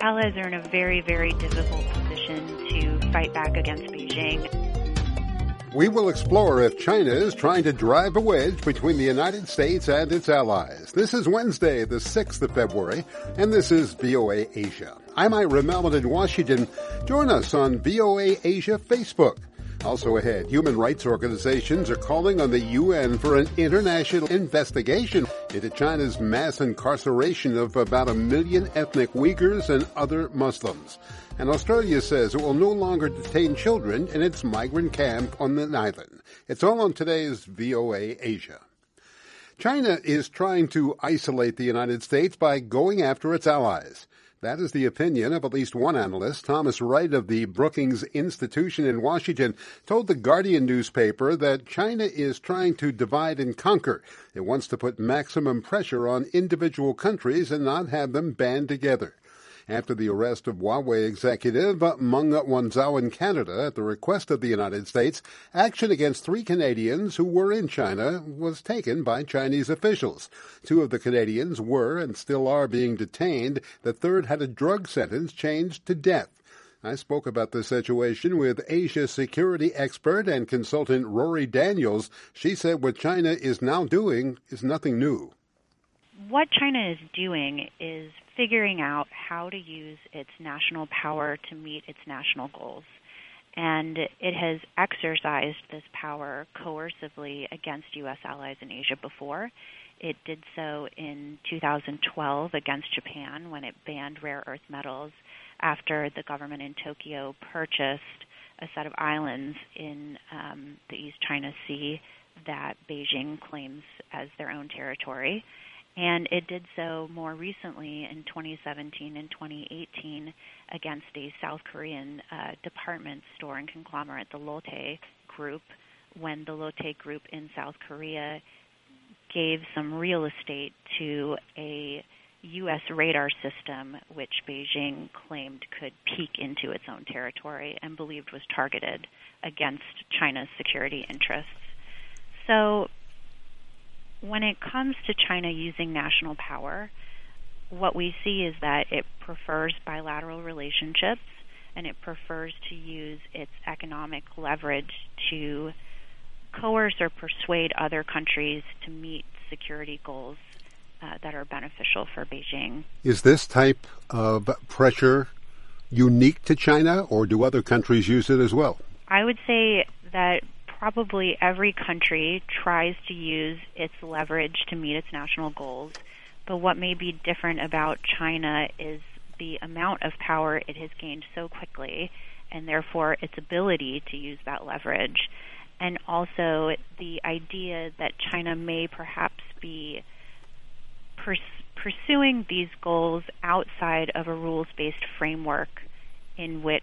allies are in a very, very difficult position to fight back against Beijing. We will explore if China is trying to drive a wedge between the United States and its allies. This is Wednesday, the 6th of February, and this is VOA Asia. I'm Ira Melvin in Washington. Join us on VOA Asia Facebook. Also ahead, human rights organizations are calling on the UN for an international investigation into China's mass incarceration of about 1 million ethnic Uyghurs and other Muslims. And Australia says it will no longer detain children in its migrant camp on the island. It's all on today's VOA Asia. China is trying to isolate the United States by going after its allies. That is the opinion of at least one analyst. Thomas Wright of the Brookings Institution in Washington told the Guardian newspaper that China is trying to divide and conquer. It wants to put maximum pressure on individual countries and not have them band together. After the arrest of Huawei executive Meng Wanzhou in Canada at the request of the United States, action against 3 Canadians who were in China was taken by Chinese officials. 2 of the Canadians were and still are being detained. The third had a drug sentence changed to death. I spoke about this situation with Asia security expert and consultant Rory Daniels. She said what China is now doing is nothing new. What China is doing is figuring out how to use its national power to meet its national goals. And it has exercised this power coercively against U.S. allies in Asia before. It did so in 2012 against Japan when it banned rare earth metals after the government in Tokyo purchased a set of islands in the East China Sea that Beijing claims as their own territory. And it did so more recently in 2017 and 2018 against a South Korean department store and conglomerate, the Lotte Group, when the Lotte Group in South Korea gave some real estate to a U.S. radar system which Beijing claimed could peek into its own territory and believed was targeted against China's security interests. So when it comes to China using national power, what we see is that it prefers bilateral relationships and it prefers to use its economic leverage to coerce or persuade other countries to meet security goals that are beneficial for Beijing. Is this type of pressure unique to China, or do other countries use it as well? I would say that probably every country tries to use its leverage to meet its national goals, but what may be different about China is the amount of power it has gained so quickly, and therefore its ability to use that leverage, and also the idea that China may perhaps be pursuing these goals outside of a rules-based framework in which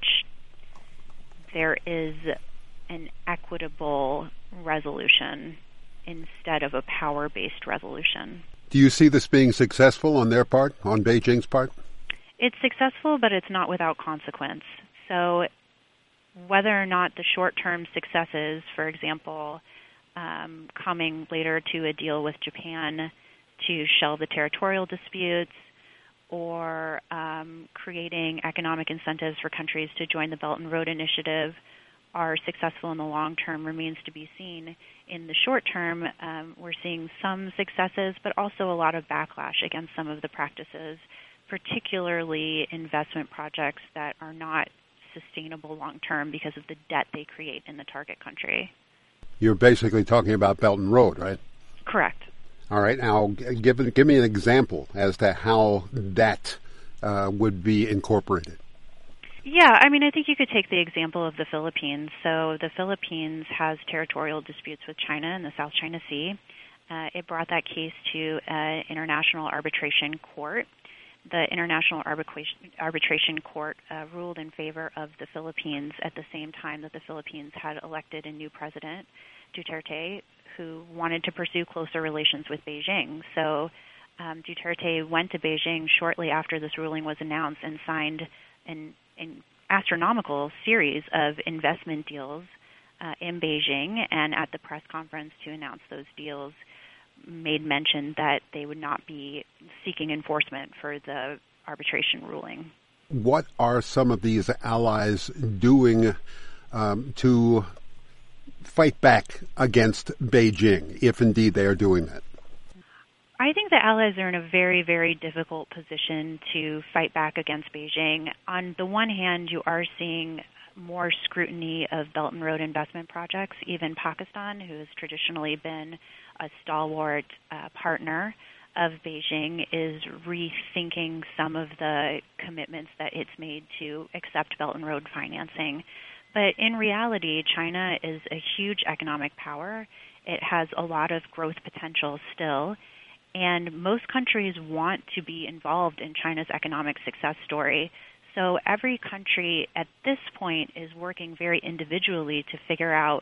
there is an equitable resolution instead of a power-based resolution. Do you see this being successful on their part, on Beijing's part? It's successful, but it's not without consequence. So whether or not the short-term successes, for example, coming later to a deal with Japan to shelve the territorial disputes, or creating economic incentives for countries to join the Belt and Road Initiative, are successful in the long term remains to be seen. In the short term, we're seeing some successes, but also a lot of backlash against some of the practices, particularly investment projects that are not sustainable long term because of the debt they create in the target country. You're basically talking about Belt and Road, right? Correct. All right. Now, give me an example as to how that would be incorporated. Yeah, I mean, I think you could take the example of the Philippines. So the Philippines has territorial disputes with China in the South China Sea. It brought that case to an international arbitration court. The International Arbitration Court ruled in favor of the Philippines at the same time that the Philippines had elected a new president, Duterte, who wanted to pursue closer relations with Beijing. So Duterte went to Beijing shortly after this ruling was announced and signed an astronomical series of investment deals in Beijing, and at the press conference to announce those deals made mention that they would not be seeking enforcement for the arbitration ruling. What are some of these allies doing to fight back against Beijing, if indeed they are doing that? I think the allies are in a very, very difficult position to fight back against Beijing. On the one hand, you are seeing more scrutiny of Belt and Road investment projects. Even Pakistan, who has traditionally been a stalwart partner of Beijing, is rethinking some of the commitments that it's made to accept Belt and Road financing. But in reality, China is a huge economic power. It has a lot of growth potential still, and most countries want to be involved in China's economic success story. So every country at this point is working very individually to figure out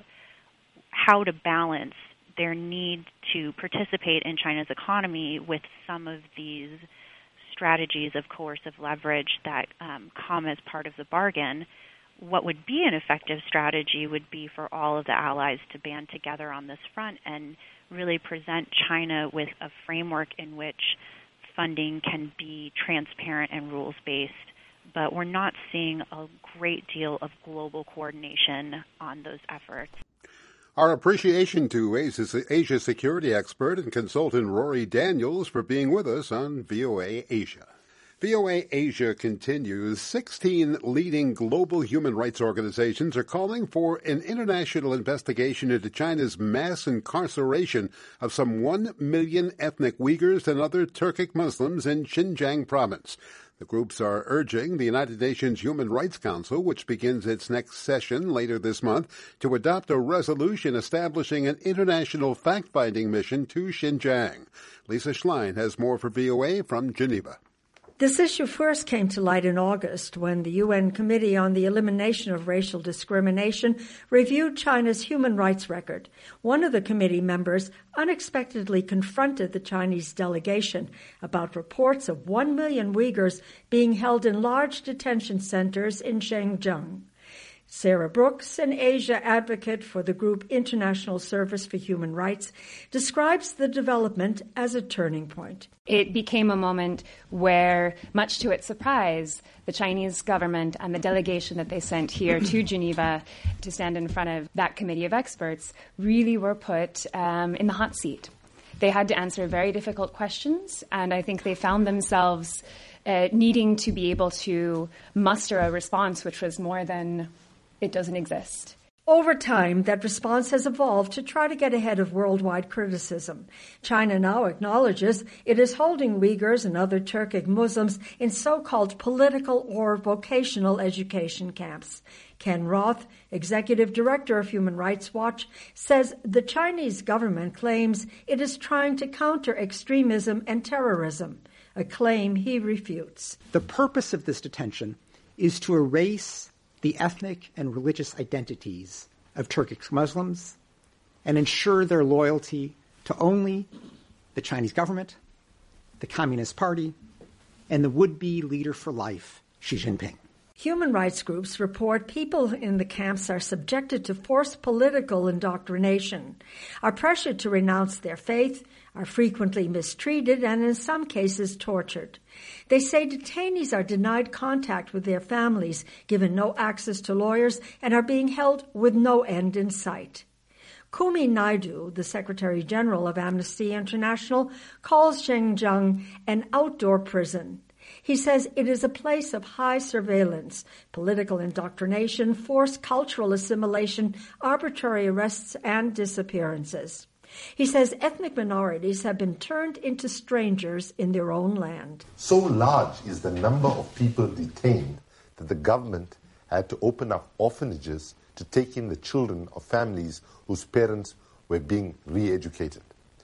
how to balance their need to participate in China's economy with some of these strategies of coercive leverage that come as part of the bargain. What would be an effective strategy would be for all of the allies to band together on this front and really present China with a framework in which funding can be transparent and rules-based. But we're not seeing a great deal of global coordination on those efforts. Our appreciation to Asia security expert and consultant Rory Daniels for being with us on VOA Asia. VOA Asia continues. 16 leading global human rights organizations are calling for an international investigation into China's mass incarceration of some 1 million ethnic Uyghurs and other Turkic Muslims in Xinjiang province. The groups are urging the United Nations Human Rights Council, which begins its next session later this month, to adopt a resolution establishing an international fact-finding mission to Xinjiang. Lisa Schlein has more for VOA from Geneva. This issue first came to light in August when the UN Committee on the Elimination of Racial Discrimination reviewed China's human rights record. One of the committee members unexpectedly confronted the Chinese delegation about reports of 1 million Uyghurs being held in large detention centers in Xinjiang. Sarah Brooks, an Asia advocate for the group International Service for Human Rights, describes the development as a turning point. It became a moment where, much to its surprise, the Chinese government and the delegation that they sent here to Geneva to stand in front of that committee of experts really were put in the hot seat. They had to answer very difficult questions, and I think they found themselves needing to be able to muster a response which was more than it doesn't exist. Over time, that response has evolved to try to get ahead of worldwide criticism. China now acknowledges it is holding Uyghurs and other Turkic Muslims in so-called political or vocational education camps. Ken Roth, executive director of Human Rights Watch, says the Chinese government claims it is trying to counter extremism and terrorism, a claim he refutes. The purpose of this detention is to erase the ethnic and religious identities of Turkic Muslims and ensure their loyalty to only the Chinese government, the Communist Party, and the would-be leader for life, Xi Jinping. Human rights groups report people in the camps are subjected to forced political indoctrination, are pressured to renounce their faith, are frequently mistreated, and in some cases tortured. They say detainees are denied contact with their families, given no access to lawyers, and are being held with no end in sight. Kumi Naidu, the Secretary General of Amnesty International, calls Xinjiang an outdoor prison. He says it is a place of high surveillance, political indoctrination, forced cultural assimilation, arbitrary arrests, and disappearances. He says ethnic minorities have been turned into strangers in their own land. So large is the number of people detained that the government had to open up orphanages to take in the children of families whose parents were being re-educated.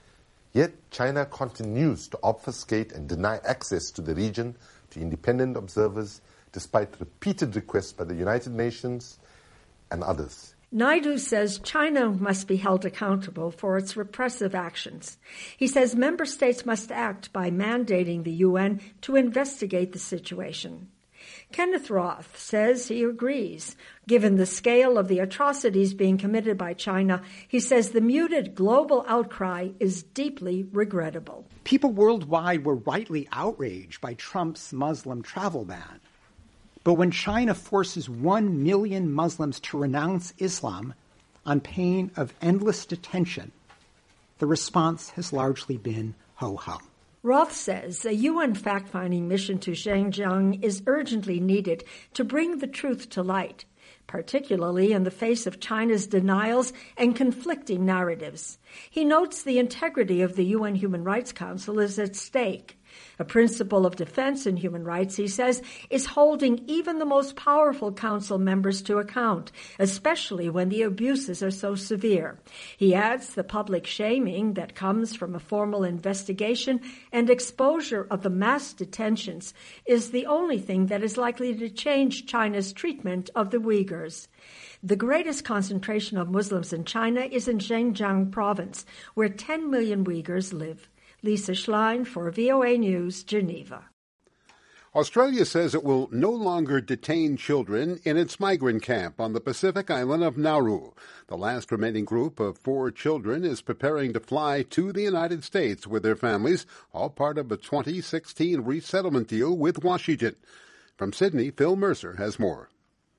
Yet China continues to obfuscate and deny access to the region to independent observers, despite repeated requests by the United Nations and others. Naidu says China must be held accountable for its repressive actions. He says member states must act by mandating the UN to investigate the situation. Kenneth Roth says he agrees. Given the scale of the atrocities being committed by China, he says the muted global outcry is deeply regrettable. People worldwide were rightly outraged by Trump's Muslim travel ban. But when China forces 1 million Muslims to renounce Islam on pain of endless detention, the response has largely been ho-hum. Roth says a UN fact-finding mission to Xinjiang is urgently needed to bring the truth to light, particularly in the face of China's denials and conflicting narratives. He notes the integrity of the UN Human Rights Council is at stake. A principle of defense in human rights, he says, is holding even the most powerful council members to account, especially when the abuses are so severe. He adds the public shaming that comes from a formal investigation and exposure of the mass detentions is the only thing that is likely to change China's treatment of the Uyghurs. The greatest concentration of Muslims in China is in Xinjiang province, where 10 million Uyghurs live. Lisa Schlein for VOA News, Geneva. Australia says it will no longer detain children in its migrant camp on the Pacific island of Nauru. The last remaining group of 4 children is preparing to fly to the United States with their families, all part of a 2016 resettlement deal with Washington. From Sydney, Phil Mercer has more.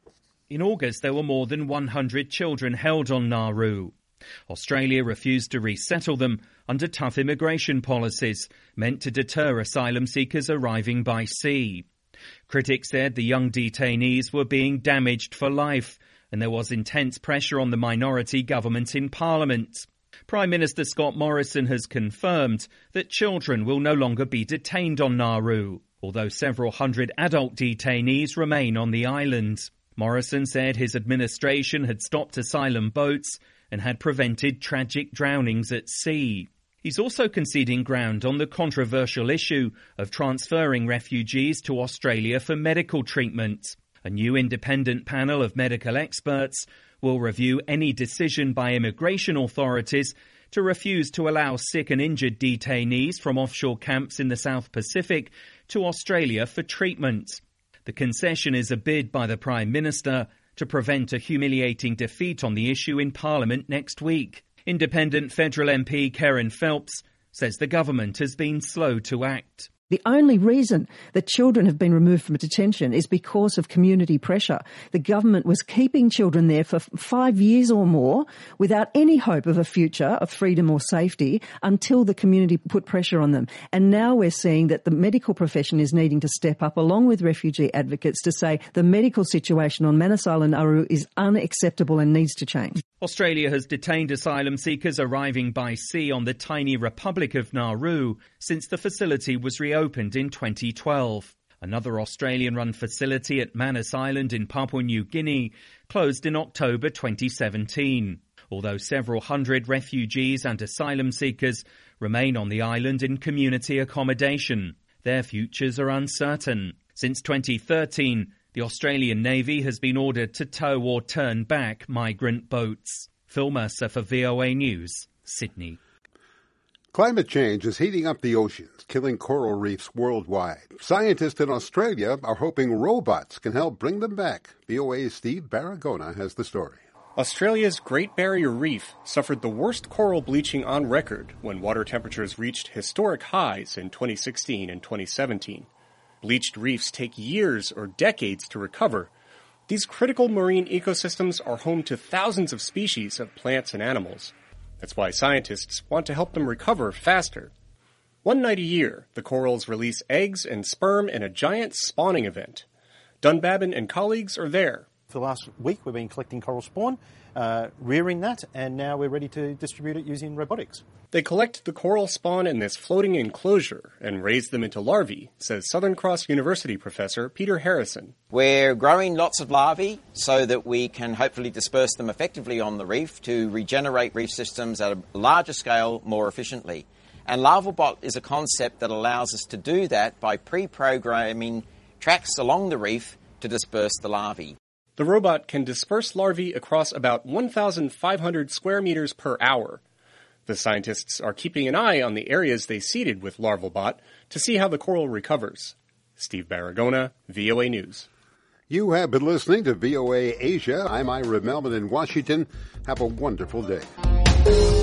In August, there were more than 100 children held on Nauru. Australia refused to resettle them under tough immigration policies meant to deter asylum seekers arriving by sea. Critics said the young detainees were being damaged for life, and there was intense pressure on the minority government in Parliament. Prime Minister Scott Morrison has confirmed that children will no longer be detained on Nauru, although several hundred adult detainees remain on the island. Morrison said his administration had stopped asylum boats and had prevented tragic drownings at sea. He's also conceding ground on the controversial issue of transferring refugees to Australia for medical treatment. A new independent panel of medical experts will review any decision by immigration authorities to refuse to allow sick and injured detainees from offshore camps in the South Pacific to Australia for treatment. The concession is a bid by the Prime Minister to prevent a humiliating defeat on the issue in Parliament next week. Independent federal MP Karen Phelps says the government has been slow to act. The only reason that children have been removed from detention is because of community pressure. The government was keeping children there for 5 years or more without any hope of a future of freedom or safety until the community put pressure on them. And now we're seeing that the medical profession is needing to step up along with refugee advocates to say the medical situation on Manus Island, Nauru is unacceptable and needs to change. Australia has detained asylum seekers arriving by sea on the tiny Republic of Nauru since the facility was reopened in 2012. Another Australian-run facility at Manus Island in Papua New Guinea closed in October 2017, although several hundred refugees and asylum seekers remain on the island in community accommodation. Their futures are uncertain. Since 2013, the Australian Navy has been ordered to tow or turn back migrant boats. Phil Mercer for VOA News, Sydney. Climate change is heating up the oceans, killing coral reefs worldwide. Scientists in Australia are hoping robots can help bring them back. VOA's Steve Baragona has the story. Australia's Great Barrier Reef suffered the worst coral bleaching on record when water temperatures reached historic highs in 2016 and 2017. Bleached reefs take years or decades to recover. These critical marine ecosystems are home to thousands of species of plants and animals. That's why scientists want to help them recover faster. One night a year, the corals release eggs and sperm in a giant spawning event. Dunbabin and colleagues are there. For the last week, we've been collecting coral spawn, rearing that, and now we're ready to distribute it using robotics. They collect the coral spawn in this floating enclosure and raise them into larvae, says Southern Cross University professor Peter Harrison. We're growing lots of larvae so that we can hopefully disperse them effectively on the reef to regenerate reef systems at a larger scale more efficiently. And LarvaBot is a concept that allows us to do that by pre-programming tracks along the reef to disperse the larvae. The robot can disperse larvae across about 1,500 square meters per hour. The scientists are keeping an eye on the areas they seeded with LarvaBot to see how the coral recovers. Steve Baragona, VOA News. You have been listening to VOA Asia. I'm Ira Melman in Washington. Have a wonderful day.